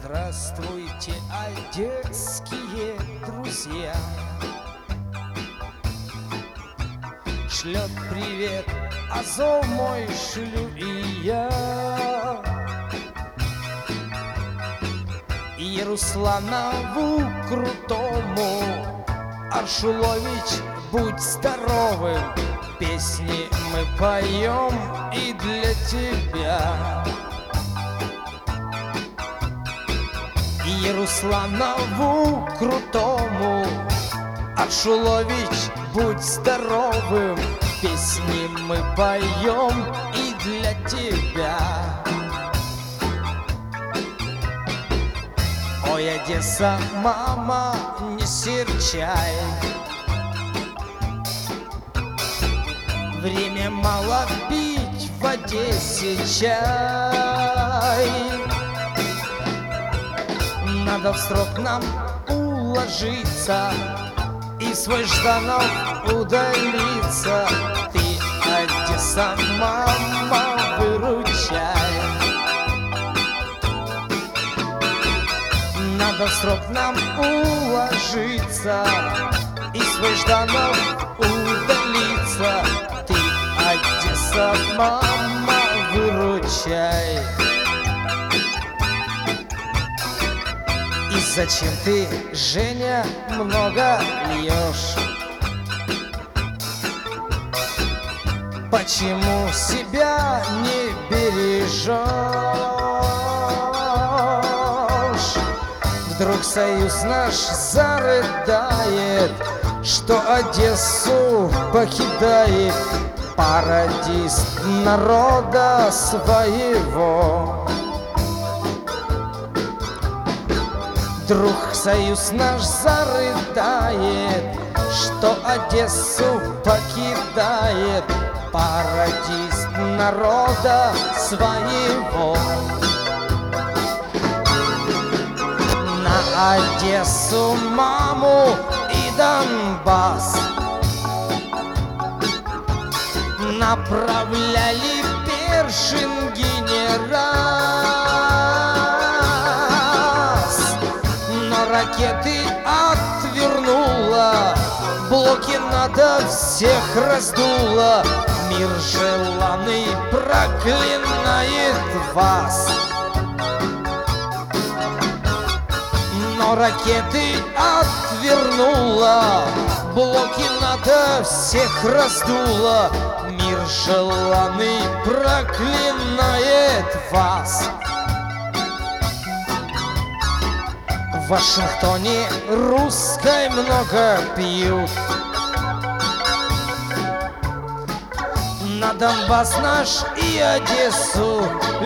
Здравствуйте, одесские друзья. Шлет привет Азов мой, шлю и я. Ярусланову крутому, Аршулович, будь здоровым. Песни мы поем и для тебя. Ярусланову крутому, Аршулович, будь здоровым. Песни мы поем и для тебя. Ой, Одесса, мама, не серчай. Время мало пить в Одессе чай. Надо в срок нам уложиться и свой Жданов удалиться. Ты, Одесса, мама, выручай. Надо в срок нам уложиться и свой Жданов удалиться. Ты, Одесса, мама, выручай. И зачем ты, Женя, много льешь? Почему себя не бережешь? Вдруг союз наш зарыдает, что Одессу покидает парадиз народа своего. Вдруг союз наш зарыдает, что Одессу покидает парадиз народа своего. На Одессу, маму и Донбасс направляли Першин генерал. Ракеты отвернула, блоки надо всех раздуло. Мир желанный проклинает вас. Но ракеты отвернула, блоки надо всех раздуло. Мир желанный проклинает вас. В Вашингтоне русской много пьют, на Донбасс наш и Одессу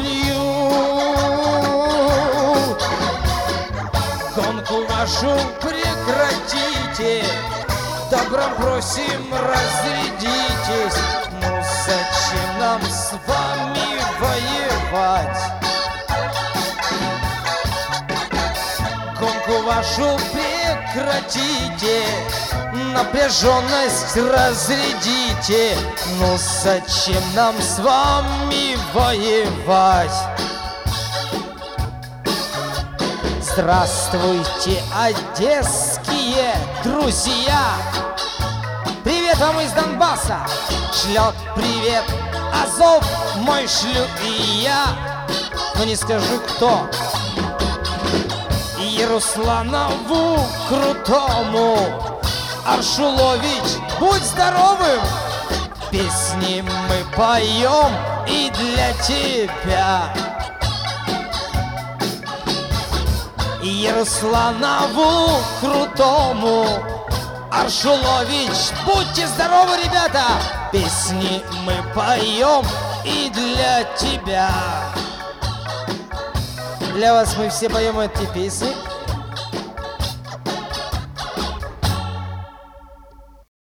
льют. Гонку вашу прекратите, добром просим, разрядитесь. Ну зачем нам с вами воевать? Гонку вашу прекратите, напряженность разрядите. Ну зачем нам с вами воевать? Здравствуйте, одесские друзья! Привет вам из Донбасса! Шлет привет Азов мой, шлю и я. Но не скажу кто. Ярусланову крутому, Аршулович, будь здоровым. Песни мы поем и для тебя. Ярусланову крутому, Аршулович, будьте здоровы, ребята. Песни мы поем и для тебя. Для вас мы все поем эти песни.